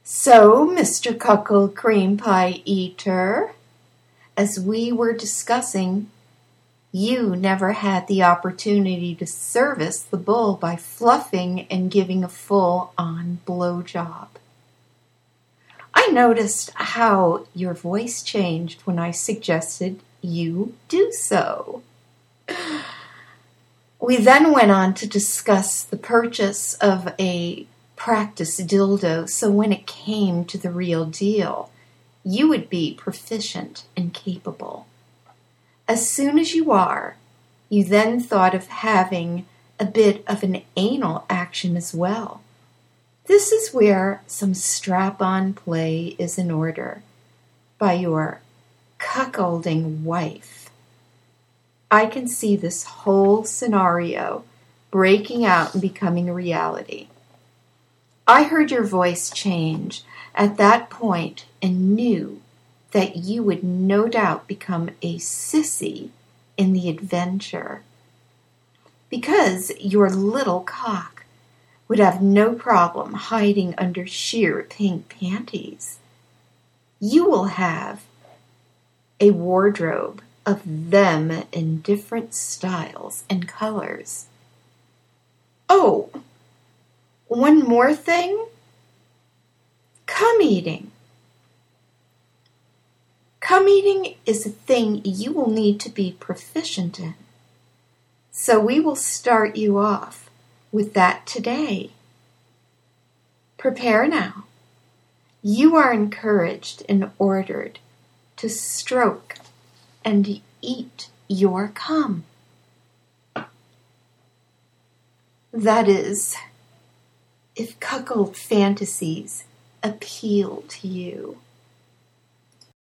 So, Mr. Cuckold Cream Pie Eater, as we were discussing, you never had the opportunity to service the bull by fluffing and giving a full-on blowjob. I noticed how your voice changed when I suggested you do so. We then went on to discuss the purchase of a practice dildo, so when it came to the real deal, you would be proficient and capable. As soon as you are, you then thought of having a bit of an anal action as well. This is where some strap-on play is in order by your cuckolding wife. I can see this whole scenario breaking out and becoming a reality. I heard your voice change at that point and knew that you would no doubt become a sissy in the adventure, because your little cock would have no problem hiding under sheer pink panties. You will have a wardrobe of them in different styles and colors. Oh, one more thing. Cum eating. Cum eating is a thing you will need to be proficient in. So we will start you off with that today. Prepare now. You are encouraged and ordered to stroke and eat your cum. That is, if cuckold fantasies appeal to you.